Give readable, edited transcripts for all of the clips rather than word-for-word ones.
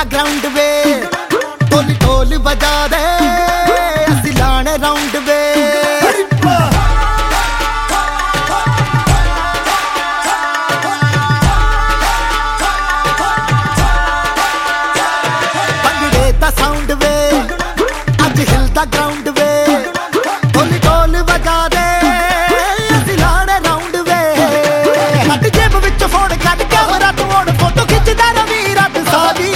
ground वे ढोल ढोल बजा दे असी लाने राउंड वे भंगड़े दा साउंड वे अज हिलदा ग्राउंड वे ढोल ढोल बजा दे असी लाने राउंड वे हट जेब विच फोन कट कैमरा तोड़ फोटो खिचदा रवि रात सारी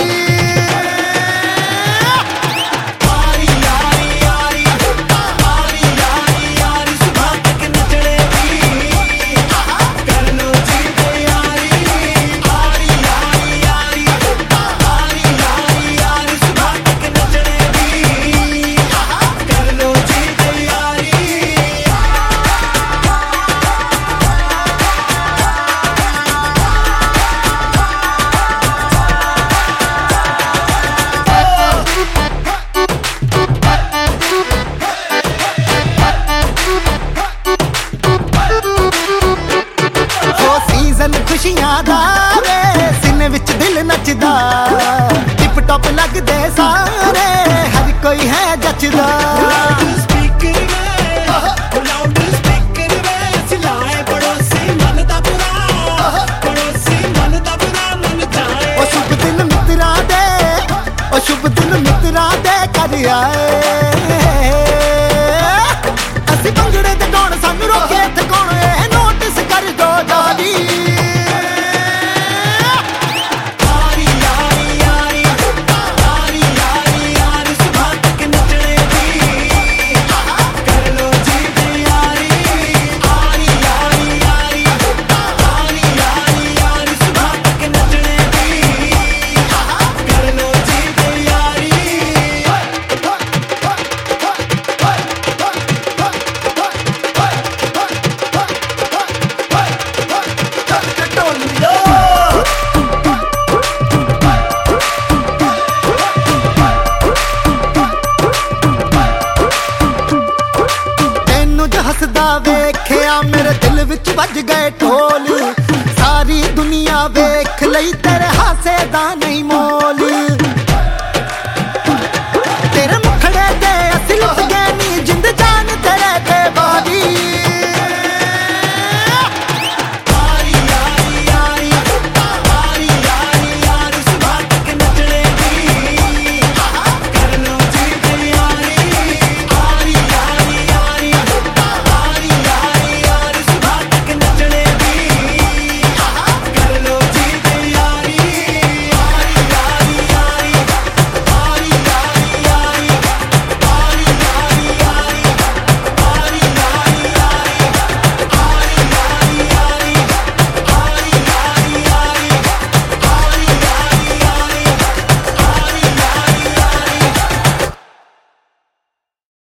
खुशियां दा वे सीने विच दिल नचदा टिप टॉप लगदे सारे हर कोई है जचदा शुभ दिन मित्रा दे ओ शुभ दिन मित्रा दे कर आए असी भंगड़े दे गाण सानू रोके इत्थे कौन नोटिस कर दो जानी हसदा वेख्या मेरे दिल विच वज गए ढोल सारी दुनिया वेख लई तेरे हासे दा नहीं मोल